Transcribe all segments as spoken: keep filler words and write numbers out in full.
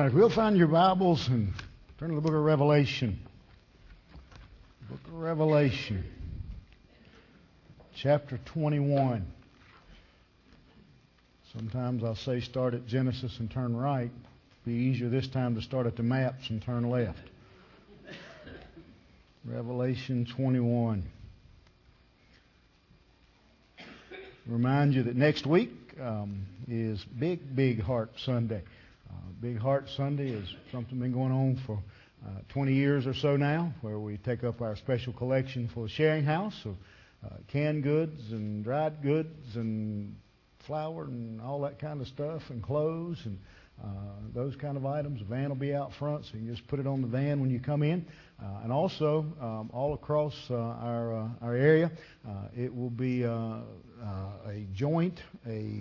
right, if we'll find your Bibles and turn to the book of Revelation. Book of Revelation, chapter twenty-one. Sometimes I'll say start at Genesis and turn right. It'll be easier this time to start at the maps and turn left. Revelation twenty-one. Remind you that next week um, is Big, Big Heart Sunday. Uh, Big Heart Sunday is something been going on for uh, twenty years or so now, where we take up our special collection for the Sharing House of uh, canned goods and dried goods and flour and all that kind of stuff and clothes and uh, those kind of items. The van will be out front, so you can just put it on the van when you come in. Uh, and also, um, all across uh, our uh, our area, uh, it will be uh, uh, a joint, a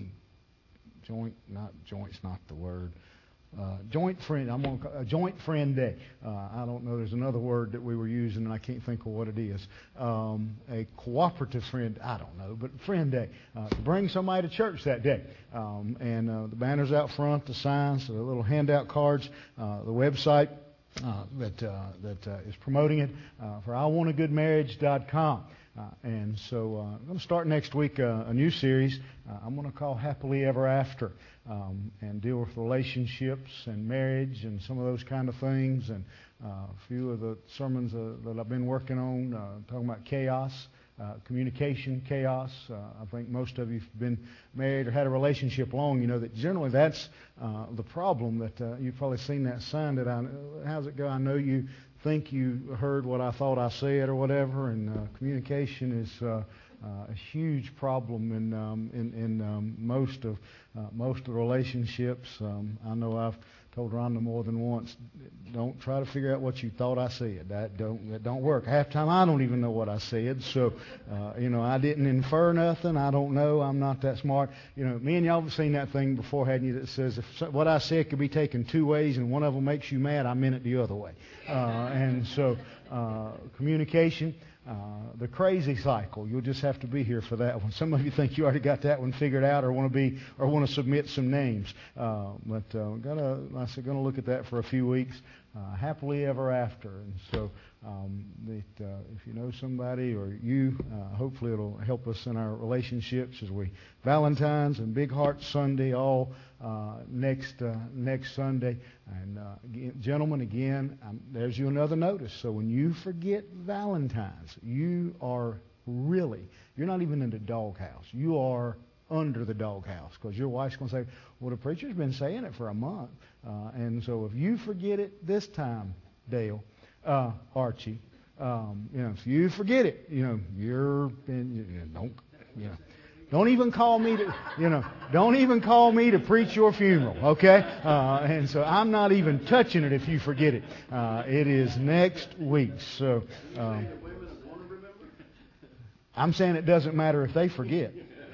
joint, not joint's not the word. Uh, joint friend, I'm on a joint friend day. Uh, I don't know. There's another word that we were using, and I can't think of what it is. Um, a cooperative friend. I don't know, but friend day uh, to bring somebody to church that day. Um, and uh, the banners out front, the signs, the little handout cards, uh, the website uh, that uh, that uh, is promoting it uh, for I want a good marriage dot com. Uh, and so uh, I'm going to start next week uh, a new series uh, I'm going to call Happily Ever After, um, and deal with relationships and marriage and some of those kind of things. And uh, a few of the sermons uh, that I've been working on, uh, talking about chaos, uh, communication, chaos. Uh, I think most of you have been married or had a relationship long. You know that generally that's uh, the problem. That uh, you've probably seen that sign that I, how's it go? I know you think you heard what I thought I said or whatever, and uh, communication is uh, uh, a huge problem in um, in, in um, most of uh, most of the relationships. Um, I know I've told Rhonda more than once, don't try to figure out what you thought I said. That don't that don't work. Half the time I don't even know what I said. So uh, you know, I didn't infer nothing. I don't know. I'm not that smart. You know, me and y'all have seen that thing before, hadn't you? That says if what I said could be taken two ways, and one of them makes you mad, I meant it the other way. Uh, and so uh, communication. Uh, the crazy cycle. You'll just have to be here for that one. Some of you think you already got that one figured out, or want to be, or want to submit some names. Uh, but uh, we're gonna, like I said, going to look at that for a few weeks. Uh, happily ever after. And so, um, that, uh, if you know somebody or you, uh, hopefully it'll help us in our relationships as we Valentine's and Big Heart Sunday all uh, next uh, next Sunday. And uh, again, gentlemen, again, um, there's you another notice. So when you forget Valentine's, you are really, you're not even in the doghouse. You are under the doghouse, because your wife's going to say, well, the preacher's been saying it for a month. Uh, and so if you forget it this time, Dale, uh, Archie, um, you know, if you forget it, you know, you're, in, you know, don't, you know, don't even call me to, you know, don't even call me to preach your funeral, okay? Uh, and so I'm not even touching it if you forget it. Uh, it is next week. So um, I'm saying it doesn't matter if they forget.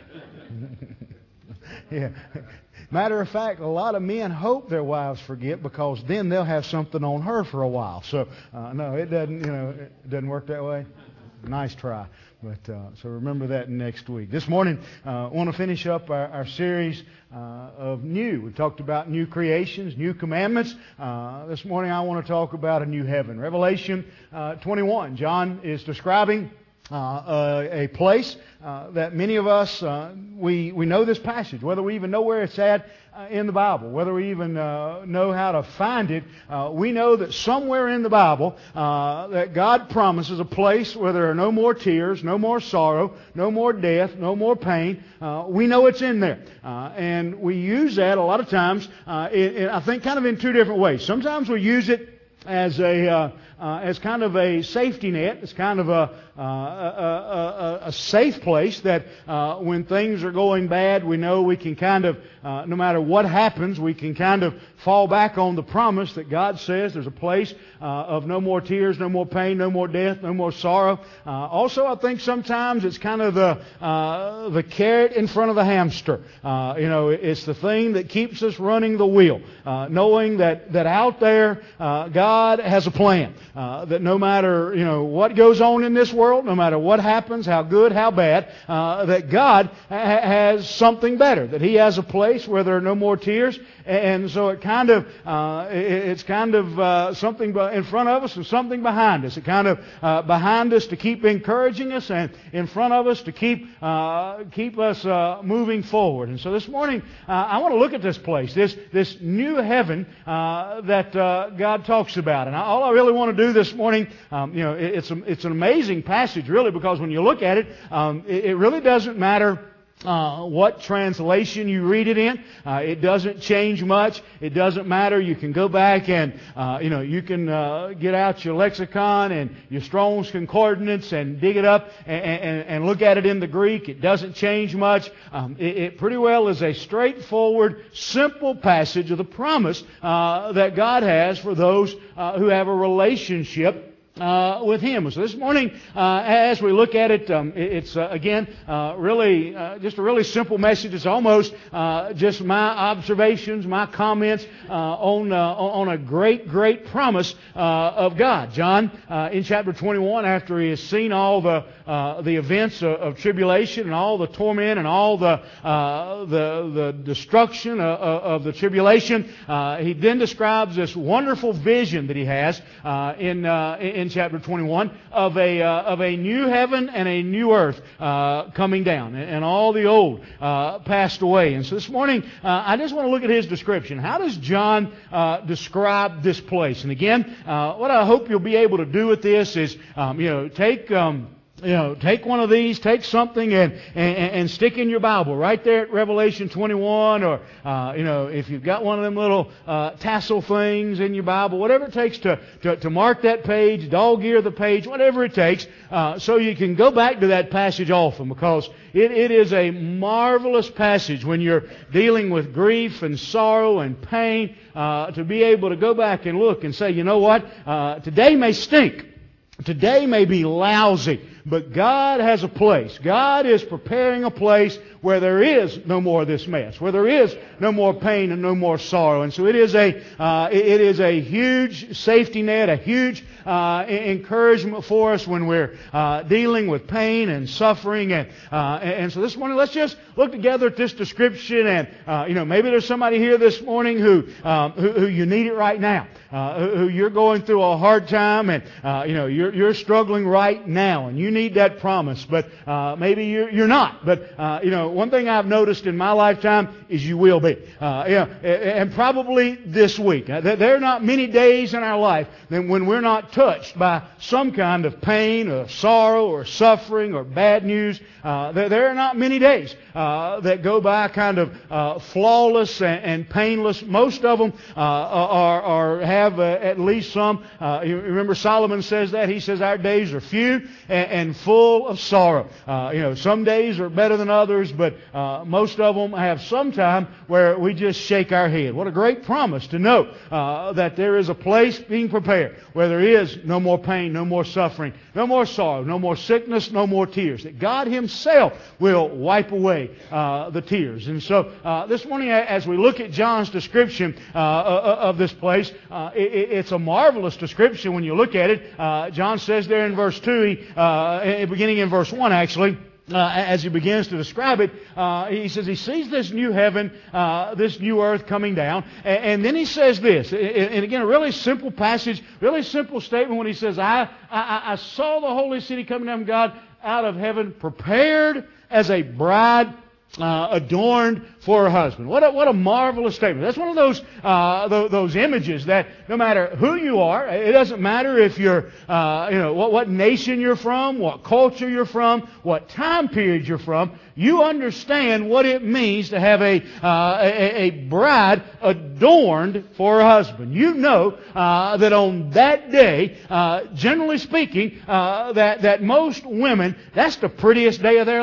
Yeah. Matter of fact, a lot of men hope their wives forget, because then they'll have something on her for a while. So uh, no, it doesn't. You know, it doesn't work that way. Nice try. But uh, so remember that next week. This morning, I uh, want to finish up our, our series uh, of new. We've talked about new creations, new commandments. Uh, this morning, I want to talk about a new heaven. Revelation uh, twenty-one. John is describing Uh, uh, a place uh, that many of us, uh, we, we know this passage, whether we even know where it's at uh, in the Bible, whether we even uh, know how to find it. Uh, we know that somewhere in the Bible uh, that God promises a place where there are no more tears, no more sorrow, no more death, no more pain. Uh, we know it's in there. Uh, and we use that a lot of times, uh, in, in, I think, kind of in two different ways. Sometimes we use it as a uh, uh, as kind of a safety net. It's kind of a uh, a, a, a safe place that uh, when things are going bad, we know we can kind of, uh, no matter what happens, we can kind of fall back on the promise that God says there's a place uh, of no more tears, no more pain, no more death, no more sorrow. Uh, also, I think sometimes it's kind of the uh, the carrot in front of the hamster. Uh, you know, it's the thing that keeps us running the wheel, uh, knowing that that out there uh, God has a plan. uh, that no matter, you know, what goes on in this world, no matter what happens, how good, how bad, uh, that God ha- has something better, that He has a place where there are no more tears. And so it kind of, uh, it's kind of uh, something in front of us and something behind us. It kind of uh, behind us to keep encouraging us, and in front of us to keep uh, keep us uh, moving forward. And so this morning, uh, I want to look at this place, this this new heaven uh, that uh, God talks about. And all I really want to do this morning, um, you know, it, it's a, it's an amazing passage, really, because when you look at it, um, it, it really doesn't matter Uh, what translation you read it in. Uh, it doesn't change much. It doesn't matter. You can go back and, uh, you know, you can uh, get out your lexicon and your Strong's Concordance and dig it up and, and, and look at it in the Greek. It doesn't change much. Um, it, it pretty well is a straightforward, simple passage of the promise uh, that God has for those uh, who have a relationship Uh, with Him. So this morning, uh, as we look at it, um, it's uh, again uh, really uh, just a really simple message. It's almost uh, just my observations, my comments uh, on uh, on a great, great promise uh, of God. John, uh, in chapter twenty-one, after he has seen all the uh, the events of, of tribulation and all the torment and all the uh, the the destruction of, of the tribulation, uh, he then describes this wonderful vision that he has uh, in, uh, in in chapter twenty-one of a uh, of a new heaven and a new earth uh, coming down, and, and all the old uh, passed away. And so this morning, uh, I just want to look at his description. How does John uh, describe this place? And again, uh, what I hope you'll be able to do with this is, um, you know, take. Um, You know, take one of these, take something and, and, and stick in your Bible right there at Revelation twenty-one, or, uh, you know, if you've got one of them little uh, tassel things in your Bible, whatever it takes to, to, to mark that page, dog ear the page, whatever it takes, uh, so you can go back to that passage often, because it, it is a marvelous passage when you're dealing with grief and sorrow and pain, uh, to be able to go back and look and say, you know what, uh, today may stink. Today may be lousy, but God has a place. God is preparing a place where there is no more of this mess, where there is no more pain and no more sorrow. And so it is a uh, it is a huge safety net, a huge uh, encouragement for us when we're uh, dealing with pain and suffering. And uh, and so this morning, let's just look together at this description. And uh, you know, maybe there's somebody here this morning who um, who, who you need it right now, uh, who, who you're going through a hard time, and uh, you know you're you're struggling right now, and you need that promise. But uh, maybe you're you're not. But uh, you know. One thing I've noticed in my lifetime is you will be. Uh, yeah, and probably this week. There are not many days in our life that when we're not touched by some kind of pain or sorrow or suffering or bad news. Uh, there are not many days uh, that go by kind of uh, flawless and, and painless. Most of them uh, are, are have uh, at least some. Uh, you remember Solomon says that. He says our days are few and, and full of sorrow. Uh, you know, some days are better than others, but uh, most of them have some time where we just shake our head. What a great promise to know uh, that there is a place being prepared where there is no more pain, no more suffering, no more sorrow, no more sickness, no more tears. That God Himself will wipe away uh, the tears. And so uh, this morning, as we look at John's description uh, of this place, uh, it, it's a marvelous description when you look at it. Uh, John says there in verse two, he, uh, beginning in verse one actually, Uh, as he begins to describe it, uh, he says he sees this new heaven, uh, this new earth coming down. And, and then he says this, and again, a really simple passage, really simple statement when he says, I, I, I saw the holy city coming down from God out of heaven, prepared as a bride Uh, adorned for her husband. What a, what a marvelous statement. That's one of those uh, th- those images that no matter who you are, it doesn't matter if you're, uh, you know, what, what nation you're from, what culture you're from, what time period you're from, you understand what it means to have a uh, a, a bride adorned for her husband. You know uh, that on that day, uh, generally speaking, uh, that that most women, that's the prettiest day of their life.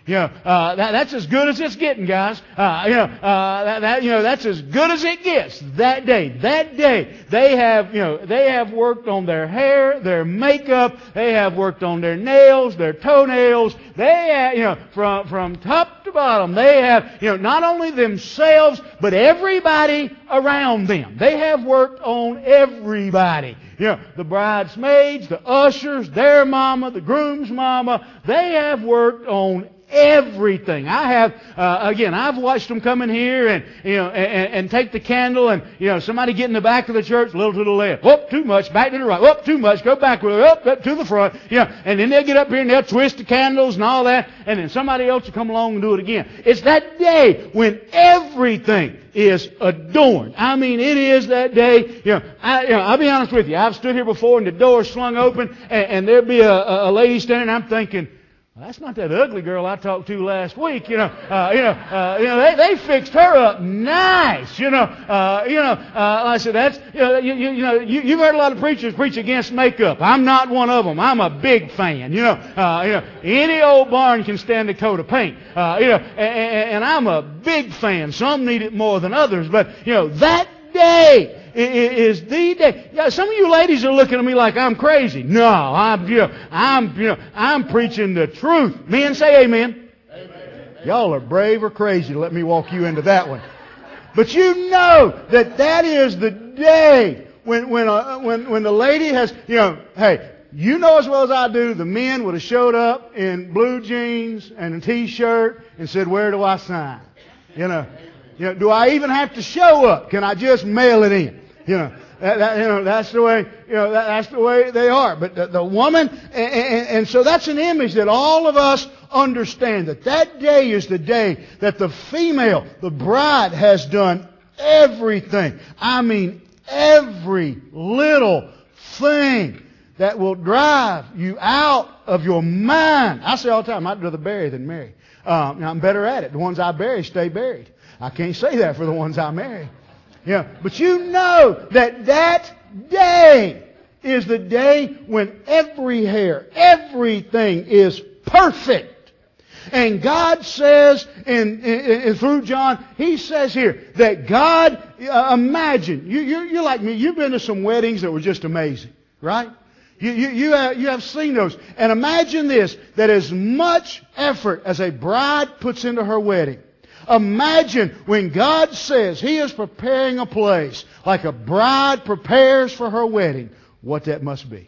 You know, uh, that, that's as good as it's getting, guys. Uh, you know, uh, that, that, you know, that's as good as it gets. That day, that day, they have, you know, they have worked on their hair, their makeup. They have worked on their nails, their toenails. They have, you know, from from top to bottom, they have, you know, not only themselves but everybody around them. They have worked on everybody. You know, the bridesmaids, the ushers, their mama, the groom's mama. They have worked on everything. I have, uh, again, I've watched them come in here and, you know, and, and take the candle and, you know, somebody get in the back of the church, a little to the left. Whoop, too much, back to the right. Whoop, too much, go backward. Whoop, up to the front. You know, and then they'll get up here and they'll twist the candles and all that. And then somebody else will come along and do it again. It's that day when everything is adorned. I mean, it is that day. You know, I, you know, I'll be honest with you. I've stood here before and the door slung open and, and there'll be a, a lady standing and I'm thinking, well, that's not that ugly girl I talked to last week. You know, uh, you know, uh, you know, they, they fixed her up nice. You know, uh, you know. Uh, I said that's you know, you, you, you know, you, you've heard a lot of preachers preach against makeup. I'm not one of them. I'm a big fan. You know, uh, you know, any old barn can stand a coat of paint. Uh, you know, and, and I'm a big fan. Some need it more than others, but you know, that day is the day. Yeah, some of you ladies are looking at me like I'm crazy. No, I'm, you know, I'm, you know, I'm preaching the truth. Men say amen. Amen. Y'all are brave or crazy to let me walk you into that one. But you know that that is the day when, when, uh, when, when the lady has, you know, hey, you know as well as I do, the men would have showed up in blue jeans and a t-shirt and said, "Where do I sign?" You know, you know, do I even have to show up? Can I just mail it in? You know, that, that, you know, that's the way, you know, that, that's the way they are. But the, the woman, and, and, and so that's an image that all of us understand, that that day is the day that the female, the bride, has done everything. I mean, every little thing that will drive you out of your mind. I say all the time, I'd rather bury than marry. Um, now I'm better at it. The ones I bury stay buried. I can't say that for the ones I marry. Yeah, but you know that that day is the day when every hair, everything is perfect. And God says, in, in, in through John, He says here that God, uh, imagine, you, you're, you're like me, you've been to some weddings that were just amazing, right? You, you, you, have, you have seen those. And imagine this, that as much effort as a bride puts into her wedding, imagine when God says He is preparing a place like a bride prepares for her wedding, what that must be.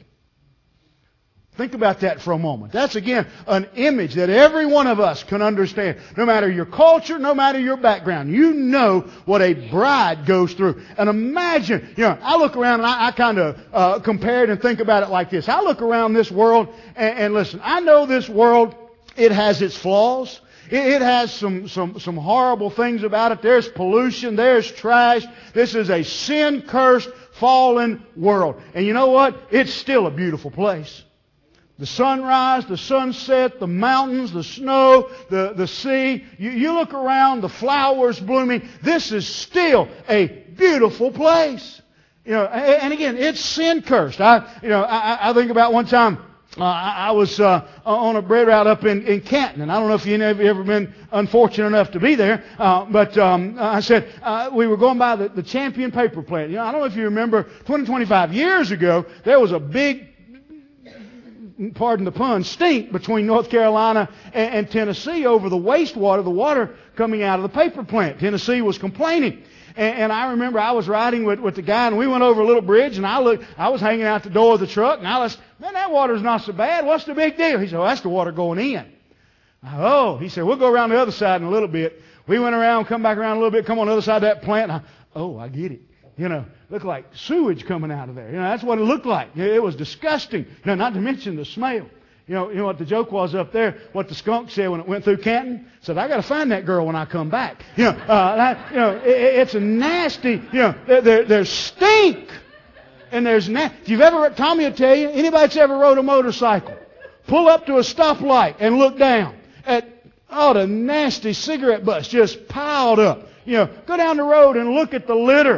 Think about that for a moment. That's, again, an image that every one of us can understand. No matter your culture, no matter your background, you know what a bride goes through. And imagine, you know, I look around and I, I kind of uh, compare it and think about it like this. I look around this world and, and listen, I know this world, it has its flaws. It has some, some, some horrible things about it. There's pollution. There's trash. This is a sin-cursed, fallen world. And you know what? It's still a beautiful place. The sunrise, the sunset, the mountains, the snow, the, the sea. You, you look around, the flowers blooming. This is still a beautiful place. You know, and again, it's sin-cursed. I, you know, I, I think about one time, Uh, I, I was uh, on a bread route up in, in Canton, and I don't know if you have ever been unfortunate enough to be there, uh, but um, I said uh, we were going by the, the Champion paper plant. You know, I don't know if you remember, twenty, twenty-five years ago, there was a big, pardon the pun, stink between North Carolina and, and Tennessee over the wastewater, the water coming out of the paper plant. Tennessee was complaining. And, and I remember I was riding with, with the guy, and we went over a little bridge, and I looked, I was hanging out the door of the truck, and I was, man, that water's not so bad. What's the big deal? He said, well, that's the water going in. I, oh, he said, we'll go around the other side in a little bit. We went around, come back around a little bit, come on the other side of that plant. And I, oh, I get it. You know, looked like sewage coming out of there. You know, that's what it looked like. It was disgusting. You know, not to mention the smell. You know, you know what the joke was up there? What the skunk said when it went through Canton? Said, I got to find that girl when I come back. You know, uh, that, you know, it, it's a nasty. You know, there, there, there's stink, and there's na- if you've ever, Tommy will tell you, anybody that's ever rode a motorcycle, pull up to a stoplight and look down at all the nasty cigarette butts just piled up. You know, go down the road and look at the litter.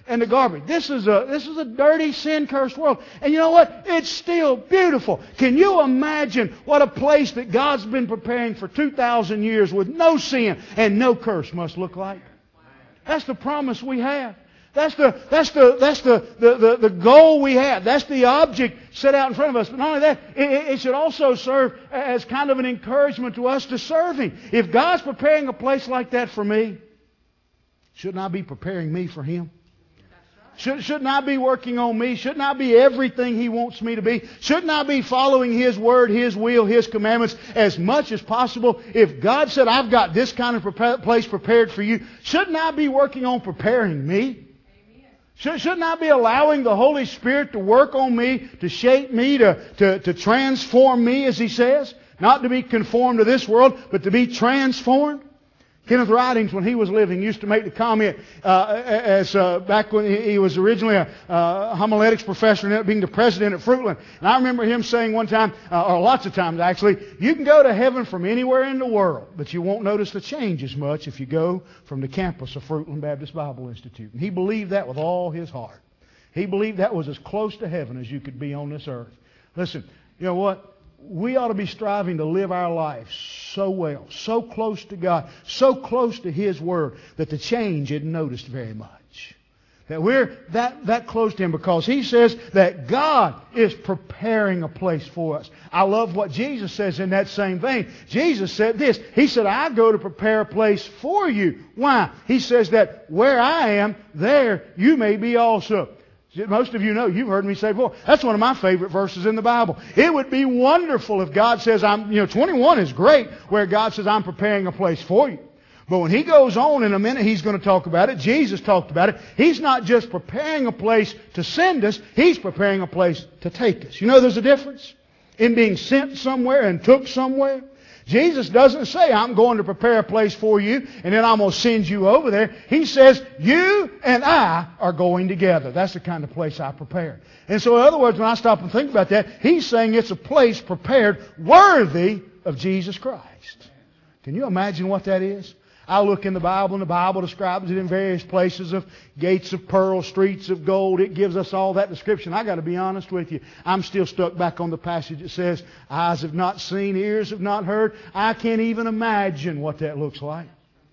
and the garbage. This is a this is a dirty, sin-cursed world. And you know what? It's still beautiful. Can you imagine what a place that God's been preparing for two thousand years with no sin and no curse must look like? That's the promise we have. That's the that's the that's the the, the, the goal we have. That's the object set out in front of us. But not only that, it, it should also serve as kind of an encouragement to us to serve Him. If God's preparing a place like that for me, shouldn't I be preparing me for Him? Should, shouldn't I be working on me? Shouldn't I be everything He wants me to be? Shouldn't I be following His Word, His will, His commandments as much as possible? If God said, I've got this kind of prepare, place prepared for you, shouldn't I be working on preparing me? Should, shouldn't I be allowing the Holy Spirit to work on me, to shape me, to, to, to transform me, as He says? Not to be conformed to this world, but to be transformed? Kenneth Ridings, when he was living, used to make the comment, uh, as uh, back when he was originally a uh, homiletics professor and ended up being the president at Fruitland. And I remember him saying one time, uh, or lots of times actually, you can go to heaven from anywhere in the world, but you won't notice the change as much if you go from the campus of Fruitland Baptist Bible Institute. And he believed that with all his heart. He believed that was as close to heaven as you could be on this earth. Listen, you know what? We ought to be striving to live our life so well, so close to God, so close to His Word, that the change isn't noticed very much. That we're that, that close to Him because He says that God is preparing a place for us. I love what Jesus says in that same vein. Jesus said this. He said, I go to prepare a place for you. Why? He says that where I am, there you may be also. Most of you know, you've heard me say before, that's one of my favorite verses in the Bible. It would be wonderful if God says, I'm, you know, twenty-one is great, where God says, I'm preparing a place for you. But when He goes on in a minute, He's going to talk about it. Jesus talked about it. He's not just preparing a place to send us, He's preparing a place to take us. You know there's a difference in being sent somewhere and took somewhere. Jesus doesn't say, I'm going to prepare a place for you and then I'm going to send you over there. He says, you and I are going together. That's the kind of place I prepare. And so in other words, when I stop and think about that, He's saying it's a place prepared worthy of Jesus Christ. Can you imagine what that is? I look in the Bible, and the Bible describes it in various places of gates of pearl, streets of gold. It gives us all that description. I got to be honest with you. I'm still stuck back on the passage that says, eyes have not seen, ears have not heard. I can't even imagine what that looks like.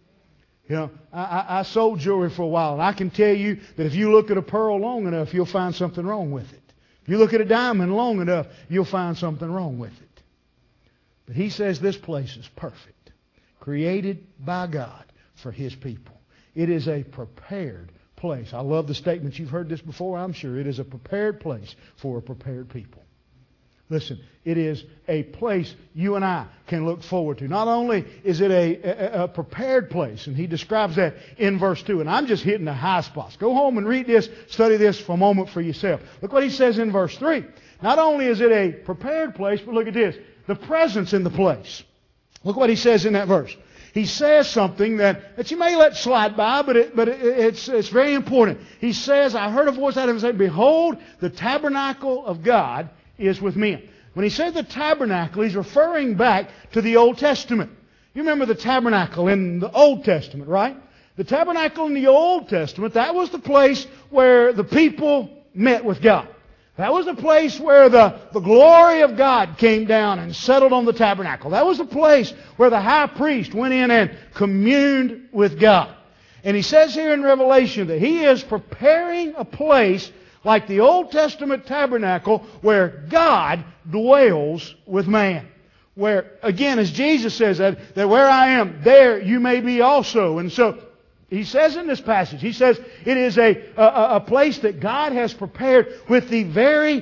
You know, I, I, I sold jewelry for a while, and I can tell you that if you look at a pearl long enough, you'll find something wrong with it. If you look at a diamond long enough, you'll find something wrong with it. But He says this place is perfect. Created by God for His people. It is a prepared place. I love the statements. You've heard this before, I'm sure. It is a prepared place for a prepared people. Listen, it is a place you and I can look forward to. Not only is it a, a, a prepared place, and He describes that in verse two, and I'm just hitting the high spots. Go home and read this, study this for a moment for yourself. Look what He says in verse three. Not only is it a prepared place, but look at this. The presence in the place. Look what He says in that verse. He says something that, that you may let slide by, but it, but it, it's it's very important. He says, I heard a voice out of Him say, behold, the tabernacle of God is with men. When He said the tabernacle, He's referring back to the Old Testament. You remember the tabernacle in the Old Testament, right? The tabernacle in the Old Testament, that was the place where the people met with God. That was the place where the, the glory of God came down and settled on the tabernacle. That was the place where the high priest went in and communed with God. And He says here in Revelation that He is preparing a place like the Old Testament tabernacle where God dwells with man. Where, again, as Jesus says, that, that where I am, there you may be also. And so He says in this passage, He says it is a, a, a place that God has prepared with the very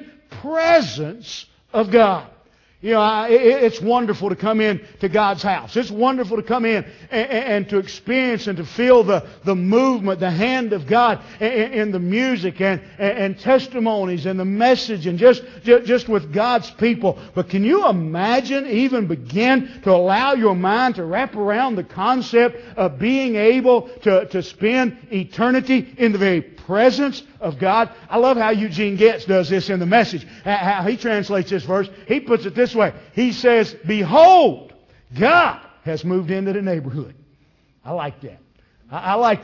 presence of God. You know, I, it, it's wonderful to come in to God's house. It's wonderful to come in and, and to experience and to feel the, the movement, the hand of God in, in the music and, and testimonies and the message and just, just with God's people. But can you imagine, even begin to allow your mind to wrap around the concept of being able to, to spend eternity in the very presence of God? I love how Eugene Getz does this in the Message. How he translates this verse. He puts it this way. He says, behold, God has moved into the neighborhood. I like that. I, I like that.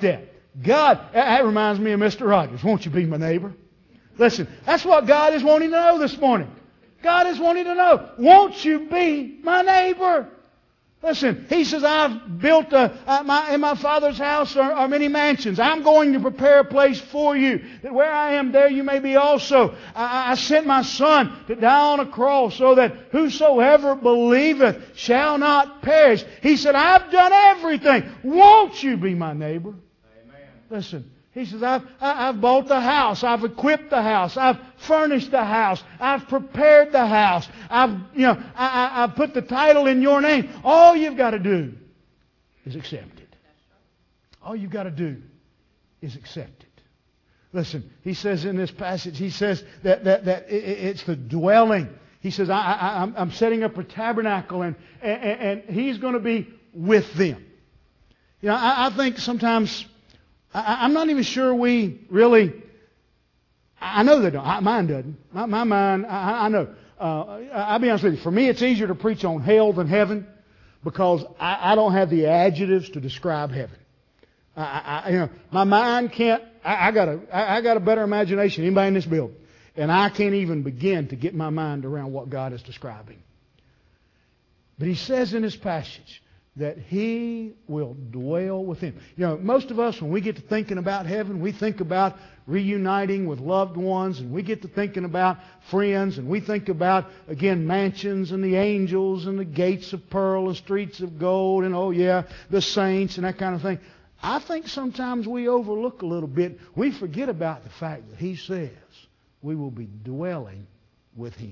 God, that reminds me of Mister Rogers. Won't you be my neighbor? Listen, that's what God is wanting to know this morning. God is wanting to know, won't you be my neighbor? Listen, He says, I've built a, uh, my, in my Father's house are, are many mansions. I'm going to prepare a place for you, that where I am, there you may be also. I, I sent my Son to die on a cross so that whosoever believeth shall not perish. He said, I've done everything. Won't you be my neighbor? Amen. Listen. He says, I've, I've bought the house. I've equipped the house. I've furnished the house. I've prepared the house. I've, you know, I, I, I've put the title in your name. All you've got to do is accept it. All you've got to do is accept it. Listen, he says in this passage, he says that, that, that it's the dwelling. He says, I, I, I'm setting up a tabernacle and, and, and He's going to be with them. You know, I, I think sometimes... I'm not even sure we really... I know they don't. Mine doesn't. My, my mind, I, I know. Uh, I'll be honest with you. For me, it's easier to preach on hell than heaven because I, I don't have the adjectives to describe heaven. I, I, you know, my mind can't... I, I, got a, I, I got a better imagination than anybody in this building. And I can't even begin to get my mind around what God is describing. But He says in this passage that He will dwell with Him. You know, most of us, when we get to thinking about heaven, we think about reuniting with loved ones, and we get to thinking about friends, and we think about, again, mansions and the angels and the gates of pearl and streets of gold and, oh yeah, the saints and that kind of thing. I think sometimes we overlook a little bit. We forget about the fact that He says we will be dwelling with Him.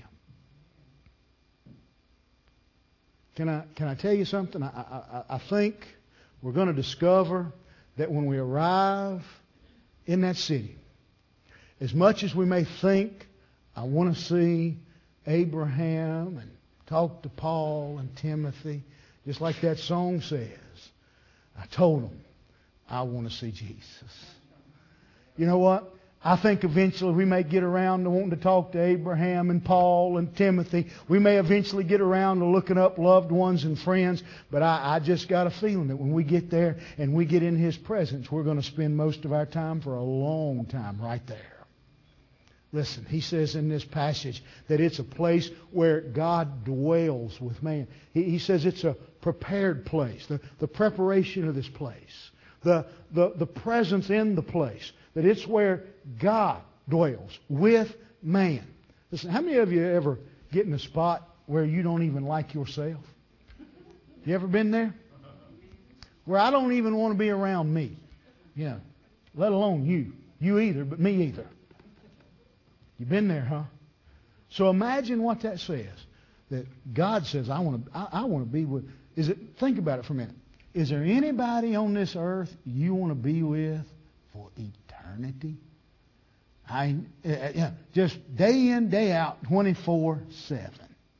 Can I, can I tell you something? I, I, I think we're going to discover that when we arrive in that city, as much as we may think, I want to see Abraham and talk to Paul and Timothy, just like that song says, I told them, I want to see Jesus. You know what? I think eventually we may get around to wanting to talk to Abraham and Paul and Timothy. We may eventually get around to looking up loved ones and friends. But I, I just got a feeling that when we get there and we get in His presence, we're going to spend most of our time for a long time right there. Listen, He says in this passage that it's a place where God dwells with man. He, he says it's a prepared place, the, the preparation of this place, the, the, the presence in the place. That it's where God dwells with man. Listen, how many of you ever get in a spot where you don't even like yourself? You ever been there? Where I don't even want to be around me. Yeah. Let alone you. You either, but me either. You've been there, huh? So imagine what that says. That God says, I want to, I, I want to be with... Is it? Think about it for a minute. Is there anybody on this earth you want to be with for eternity? Eternity. I uh, yeah, just day in, day out, twenty-four seven.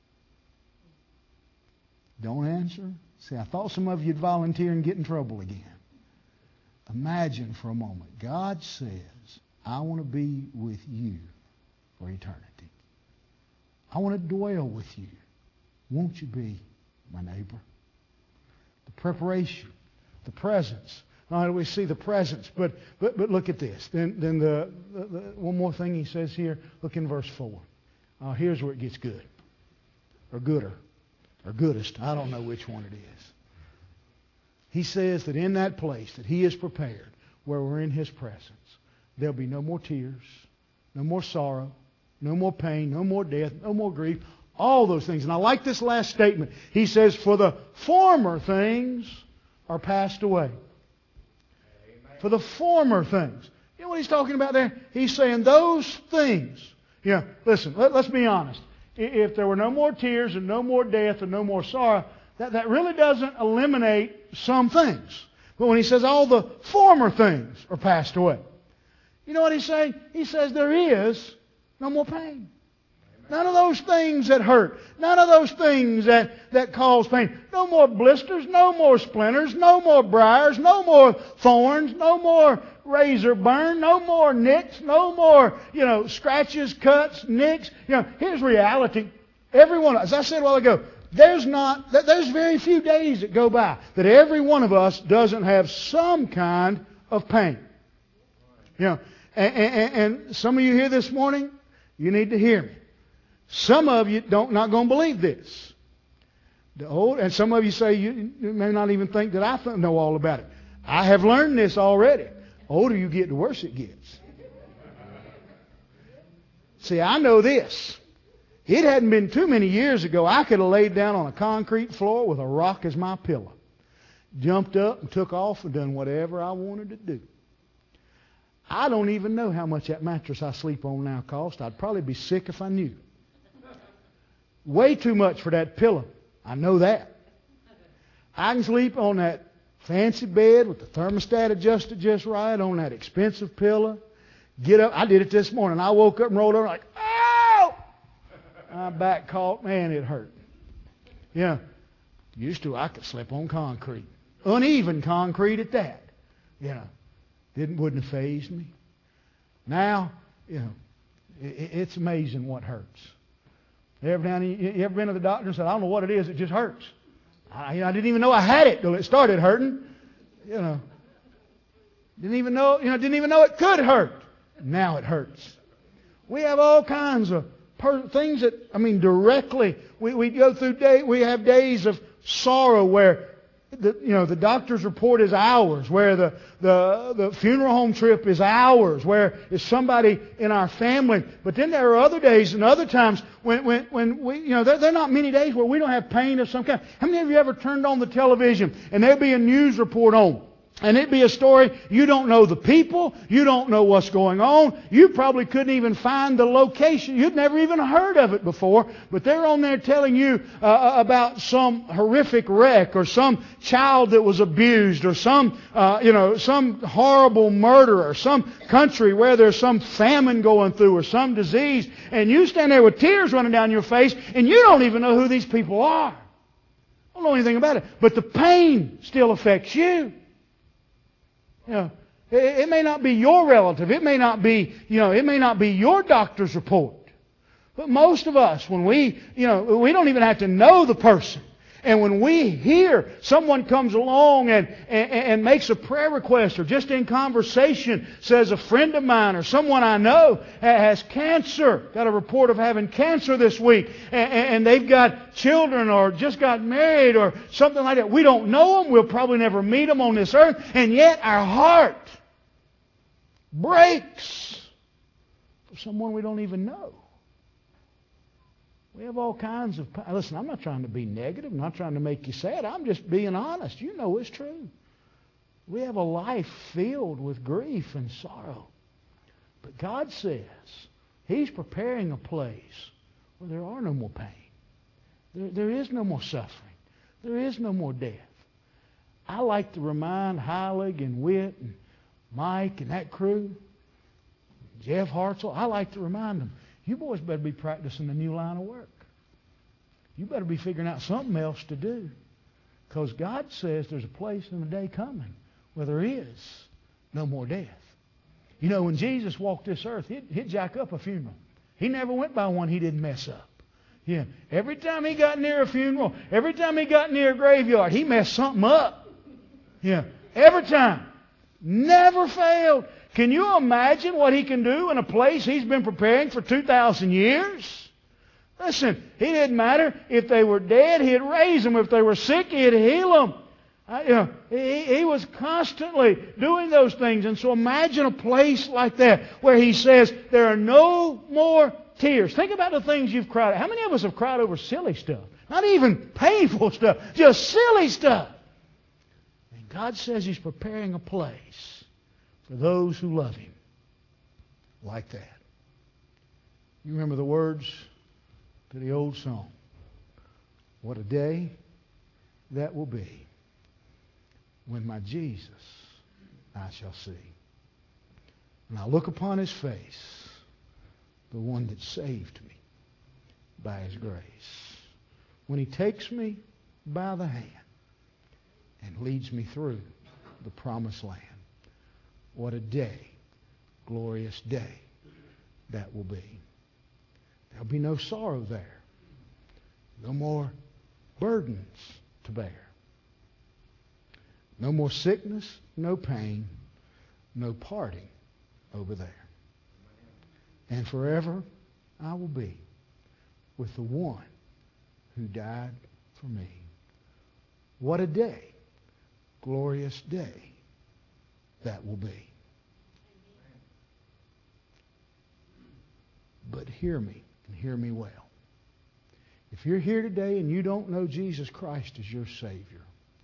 Don't answer. See, I thought some of you'd volunteer and get in trouble again. Imagine for a moment. God says, I want to be with you for eternity. I want to dwell with you. Won't you be my neighbor? The preparation, the presence. Not only do we see the presence, but but but look at this. Then then the, the, the one more thing He says here. Look in verse four. Uh, here's where it gets good, or gooder, or goodest. I don't know which one it is. He says that in that place that He has prepared, where we're in His presence, there'll be no more tears, no more sorrow, no more pain, no more death, no more grief. All those things. And I like this last statement. He says, "For the former things are passed away." For the former things. You know what He's talking about there? He's saying those things. Yeah, listen, let, let's be honest. If there were no more tears and no more death and no more sorrow, that, that really doesn't eliminate some things. But when He says all the former things are passed away, you know what He's saying? He says there is no more pain. None of those things that hurt. None of those things that, that cause pain. No more blisters, no more splinters, no more briars, no more thorns, no more razor burn, no more nicks, no more, you know, scratches, cuts, nicks. You know, here's reality. Everyone, as I said a while ago, there's not, there's very few days that go by that every one of us doesn't have some kind of pain. You know, and, and, and some of you here this morning, you need to hear me. Some of you don't not going to believe this. The old, and some of you say you, you may not even think that I know all about it. I have learned this already. The older you get, the worse it gets. See, I know this. It hadn't been too many years ago I could have laid down on a concrete floor with a rock as my pillow. Jumped up and took off and done whatever I wanted to do. I don't even know how much that mattress I sleep on now costs. I'd probably be sick if I knew. Way too much for that pillow. I know that. I can sleep on that fancy bed with the thermostat adjusted just right, on that expensive pillow. Get up. I did it this morning. I woke up and rolled over like, ow! My back caught. Man, it hurt. Yeah. Used to, I could sleep on concrete. Uneven concrete at that. You know. Didn't, wouldn't have fazed me. Now, you know, it, it's amazing what hurts. You ever, down, you ever been to the doctor and said, I don't know what it is, it just hurts. I, you know, I didn't even know I had it till it started hurting. You know. Didn't even know, you know, didn't even know it could hurt. Now it hurts. We have all kinds of per- things that, I mean, directly, we, we go through day, we have days of sorrow where The, you know, the doctor's report is hours, where the, the, the funeral home trip is hours, where it's somebody in our family. But then there are other days and other times when, when, when we, you know, there, there are not many days where we don't have pain of some kind. How many of you ever turned on the television and there'd be a news report on? And it'd be a story, you don't know the people, you don't know what's going on, you probably couldn't even find the location, you'd never even heard of it before, but they're on there telling you uh, about some horrific wreck, or some child that was abused, or some, uh, you know, some horrible murder, or some country where there's some famine going through, or some disease, and you stand there with tears running down your face, and you don't even know who these people are. Don't know anything about it, but the pain still affects you. You know, it, it may not be your relative. It may not be, you know, it may not be your doctor's report. But most of us, when we, you know, we don't even have to know the person. And when we hear someone comes along and, and, and makes a prayer request, or just in conversation says a friend of mine or someone I know has cancer, got a report of having cancer this week, and, and they've got children or just got married or something like that. We don't know them. We'll probably never meet them on this earth. And yet our heart breaks for someone we don't even know. We have all kinds of... Listen, I'm not trying to be negative. I'm not trying to make you sad. I'm just being honest. You know it's true. We have a life filled with grief and sorrow. But God says He's preparing a place where there are no more pain. There, there is no more suffering. There is no more death. I like to remind Heilig and Witt and Mike and that crew, Jeff Hartzell, I like to remind them, you boys better be practicing a new line of work. You better be figuring out something else to do. Because God says there's a place in the day coming where there is no more death. You know, when Jesus walked this earth, he'd, he'd jack up a funeral. He never went by one he didn't mess up. Yeah. Every time he got near a funeral, every time he got near a graveyard, he messed something up. Yeah. Every time. Never failed. Can you imagine what he can do in a place he's been preparing for two thousand years? Listen, he didn't matter. If they were dead, he'd raise them. If they were sick, he'd heal them. I, you know, he, he was constantly doing those things. And so imagine a place like that where he says there are no more tears. Think about the things you've cried. How many of us have cried over silly stuff? Not even painful stuff, just silly stuff. And God says He's preparing a place for those who love Him like that. You remember the words to the old song. What a day that will be when my Jesus I shall see. And I look upon His face, the one that saved me by His grace. When He takes me by the hand and leads me through the promised land. What a day, glorious day that will be. There'll be no sorrow there. No more burdens to bear. No more sickness, no pain, no parting over there. And forever I will be with the one who died for me. What a day, glorious day that will be. But hear me, and hear me well. If you're here today and you don't know Jesus Christ as your Savior,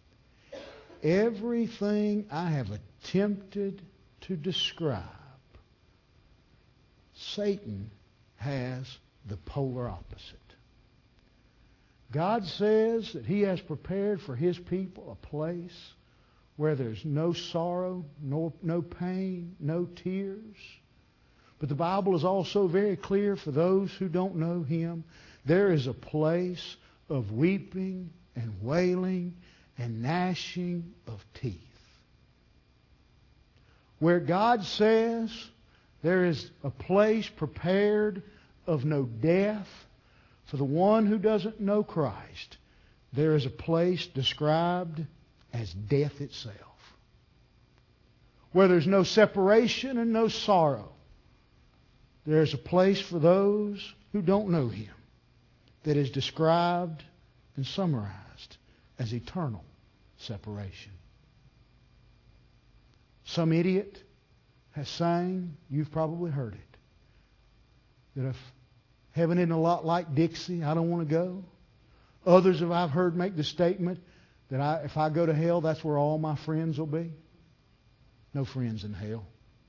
everything I have attempted to describe, Satan has the polar opposite. God says that He has prepared for His people a place where there's no sorrow, no, no pain, no tears. But the Bible is also very clear for those who don't know Him. There is a place of weeping and wailing and gnashing of teeth. Where God says there is a place prepared of no death for the one who doesn't know Christ, there is a place described as death itself. Where there's no separation and no sorrow, there's a place for those who don't know Him that is described and summarized as eternal separation. Some idiot has sang, you've probably heard it, that if heaven isn't a lot like Dixie, I don't want to go. Others have I've heard make the statement that I, if I go to hell, that's where all my friends will be. No friends in hell.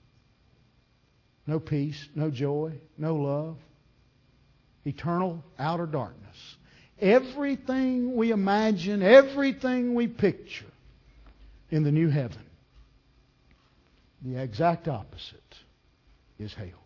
No peace, no joy, no love. Eternal outer darkness. Everything we imagine, everything we picture in the new heaven, the exact opposite is hell.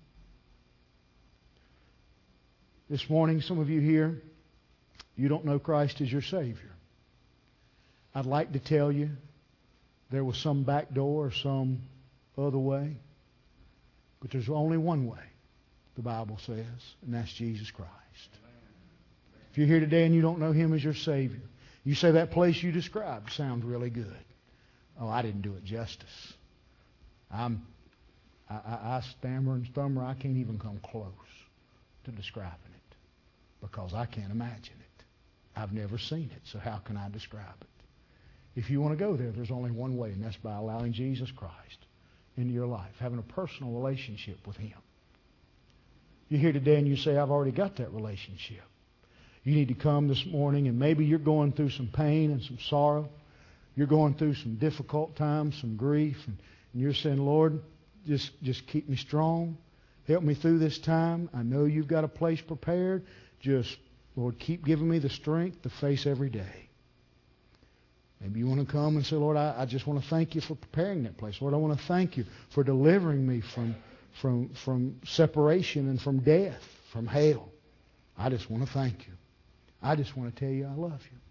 This morning, some of you here, you don't know Christ as your Savior. I'd like to tell you there was some back door or some other way. But there's only one way, the Bible says, and that's Jesus Christ. If you're here today and you don't know Him as your Savior, you say that place you described sounds really good. Oh, I didn't do it justice. I'm, I, I, I stammer and stummer. I can't even come close to describing it because I can't imagine it. I've never seen it, so how can I describe it? If you want to go there, there's only one way, and that's by allowing Jesus Christ into your life, having a personal relationship with Him. You're here today and you say, I've already got that relationship. You need to come this morning, and maybe you're going through some pain and some sorrow. You're going through some difficult times, some grief, and, and you're saying, Lord, just, just keep me strong. Help me through this time. I know you've got a place prepared. Just, Lord, keep giving me the strength to face every day. Maybe you want to come and say, Lord, I, I just want to thank you for preparing that place. Lord, I want to thank you for delivering me from, from, from separation and from death, from hell. I just want to thank you. I just want to tell you I love you.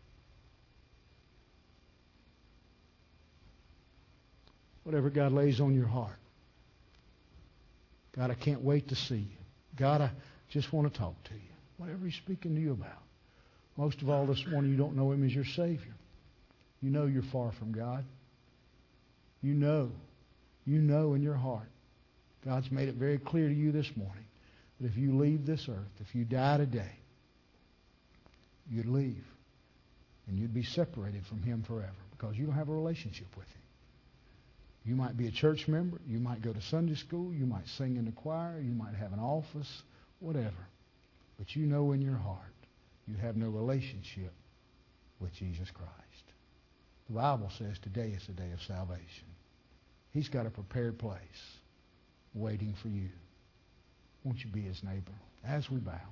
Whatever God lays on your heart. God, I can't wait to see you. God, I just want to talk to you. Whatever He's speaking to you about. Most of all this morning, you don't know Him as your Savior. You know you're far from God. You know, you know in your heart, God's made it very clear to you this morning that if you leave this earth, if you die today, you'd leave and you'd be separated from Him forever because you don't have a relationship with Him. You might be a church member. You might go to Sunday school. You might sing in the choir. You might have an office, whatever. But you know in your heart you have no relationship with Jesus Christ. The Bible says today is the day of salvation. He's got a prepared place waiting for you. Won't you be His neighbor as we bow?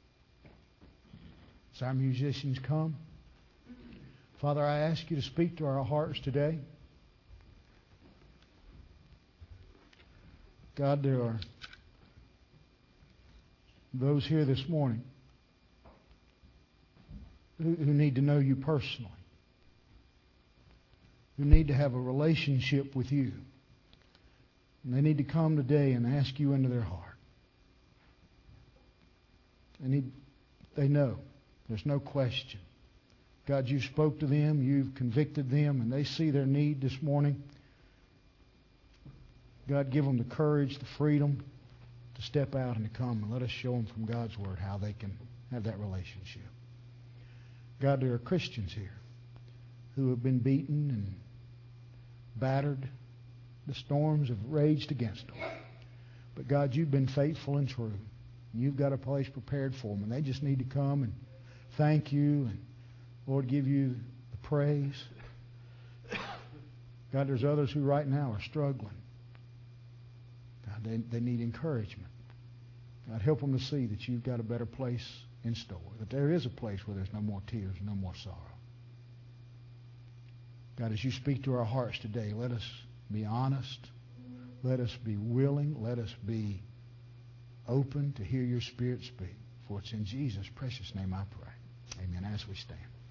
As our musicians come, Father, I ask you to speak to our hearts today. God, there are those here this morning who, who need to know you personally, who need to have a relationship with you. And they need to come today and ask you into their heart. They need, they know. There's no question. God, you spoke to them. You've convicted them. And they see their need this morning. God, give them the courage, the freedom to step out and to come, and let us show them from God's Word how they can have that relationship. God, there are Christians here who have been beaten and battered. The storms have raged against them. But God, you've been faithful and true. You've got a place prepared for them, and they just need to come and thank you and, Lord, give you the praise. God, there's others who right now are struggling. God, they, they need encouragement. God, help them to see that you've got a better place in store, that there is a place where there's no more tears, no more sorrow. God, as you speak to our hearts today, let us be honest. Let us be willing. Let us be open to hear your Spirit speak. For it's in Jesus' precious name I pray. Amen. As we stand.